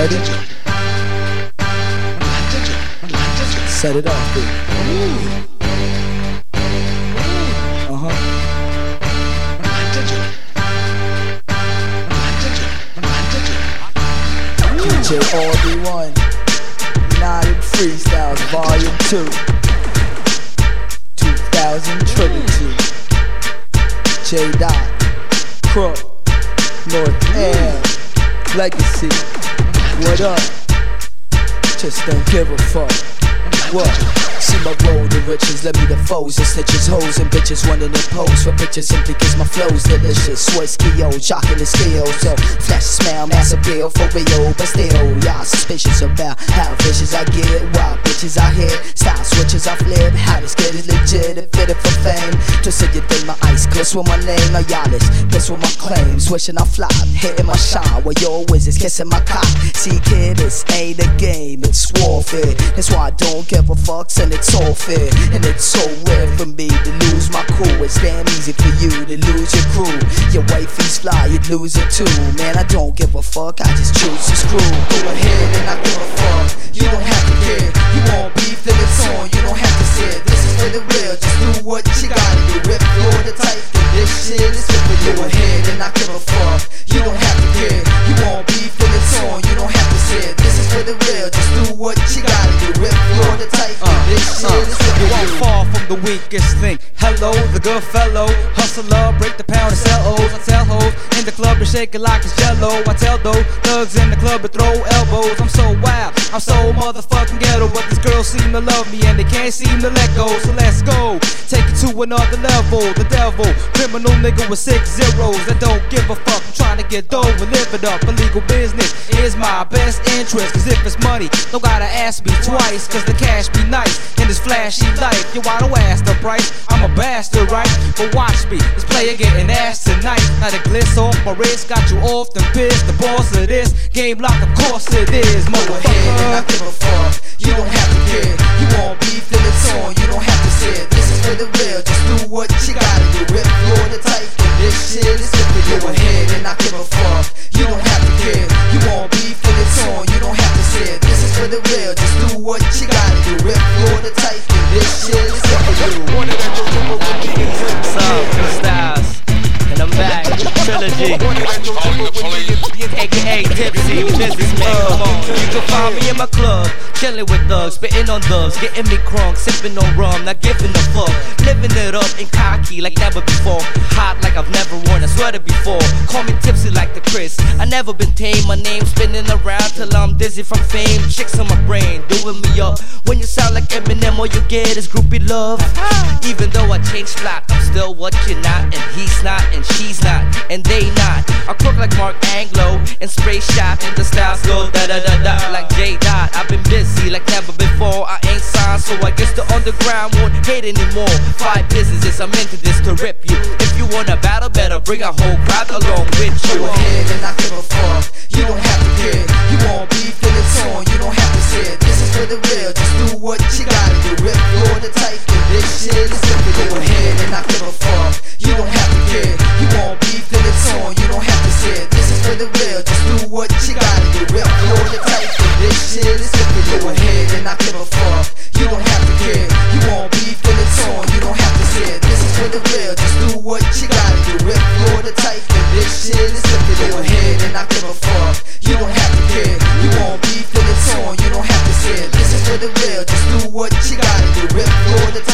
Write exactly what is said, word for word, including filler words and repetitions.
ready? Set it off, dude. Uh-huh. D J R B one, United Freestyles, Volume two, two thousand Trinity. J Dot, Crook, North Air, Legacy. What up? Just don't give a fuck. What? See my road to riches, let me the foes and snitches, hoes and bitches wanting to pose for pictures simply cause my flow's delicious. Sweat ski-o, jocking the scale, so flash smell, massive bill for real, but still y'all suspicious about how vicious I get. Wild bitches I hit, style switches I flip, how this kid is legit and fitted for fame. Just say you think my ice clips with my name, now y'all is this with my claims, wishing I flop, hitting my shine while your wizards kissing my cock. See kid, this ain't a game, it's warfare. That's why I don't give a fuck, and it's all fair. And it's so rare for me to lose my cool. It's damn easy for you to lose your crew. Your wifey's fly, you'd lose it too. Man, I don't give a fuck, I just choose to screw. Go ahead and I give a fuck, you don't have to care. You want beef, then it's on, you don't have to say it. This is for the real, just do what you gotta do. Rip floor the type, this shit is fit for you. Go ahead and I give a fuck, you don't have to care. You want beef, then it's on, you don't have to say it. This is for the real, just do what you gotta do. Rip floor the type, this shit is fit for you. You won't fall from the weakest thing. Hello, the good fellow, hustler, break the pound and sell O's. I tell hoes in the club to shake it like it's jello. I tell those thugs in the club to throw elbows. I'm so wild, I'm so motherfucking ghetto, but these girls seem to love me and they can't seem to let go. So let's go, take it to another level. The devil, criminal nigga with six zeros that don't give a fuck. I'm trying to get dough and live it up. Illegal business is my best interest, cause if it's money, don't gotta ask me twice, cause the cash be nice in this flashy life. Yo, I don't ask the price, I'm a bastard, right? But watch me, this player getting ass tonight. Now the glitz off my wrist got you off the piss. The boss of this game lock, of course it is, motherfucker. Go ahead and I give a fuck, you don't have to care. You want beef, then it's on, you don't have to say it. This is for the real, just do what you gotta do. Rip floor the type, this shit is fit for you. Go ahead and I give a fuck, you don't have to care. You want beef, then it's on, you don't have to say it. This is for the real, just do what you gotta do. Rip floor the type, this shit is fit for you. What's up, Two Styles? And I'm back, Trilogy, aka Tipsy, businessman, come on. You can find me in my club, chilling with thugs, spitting on dubs, getting me crunk, sipping on rum, not giving a fuck. Living it up and cocky like never before. Hot like I've never worn a sweater before. Call me tipsy like the Chris. I never been tame, my name spinning around till I'm dizzy from fame. Chicks on my brain, doing me up. When you sound like Eminem, all you get is groupie love. Even though I changed flat, I'm still what you're not, and he's not, and she's not, and they not. I crook like Mark Anglo and spray shot, and the styles go da da da da like J Dot. I've been busy like never before. I ain't signed, so I guess the underground won't hate anymore. Five businesses, I'm into this to rip you. If you wanna battle, better bring a whole crowd along with you. Go ahead and I give a fuck, you don't have to care. You want beef, then it's on, you don't have to say it. This is for the real, just do what you gotta do. Rip floor the type, this shit is fit for you. Go ahead and I give a fuck, you don't have to care. You want beef, then it's on, you don't have to say it. This is for the real, just do what you gotta do. Rip floor the type, this shit is fit for you. Go ahead and I give a fuck, you don't have to care. You want beef, then it's on, you don't have to say it. This is for the real, just do what you gotta do. Rip floor the type, this shit is fit for you. Go ahead and I give a fuck, you don't have to care. You want beef, then it's on, you don't have to say it. This is for the real, just do what you gotta do. Rip floor the